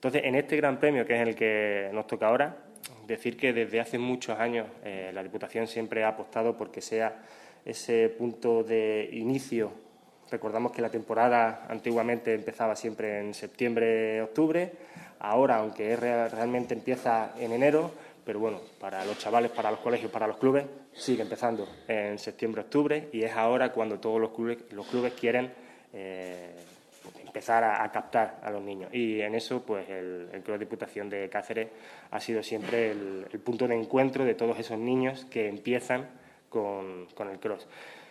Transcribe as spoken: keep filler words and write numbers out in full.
Entonces, en este Gran Premio, que es el que nos toca ahora, decir que desde hace muchos años eh, la Diputación siempre ha apostado por que sea ese punto de inicio. Recordamos que la temporada antiguamente empezaba siempre en septiembre, octubre. Ahora, aunque es real, realmente empieza en enero, pero bueno, para los chavales, para los colegios, para los clubes, sigue empezando en septiembre, octubre, y es ahora cuando todos los clubes, los clubes quieren eh, empezar a, a captar a los niños. Y en eso, pues el, el Cross Diputación de Cáceres ha sido siempre el, el punto de encuentro de todos esos niños que empiezan con, con el cross.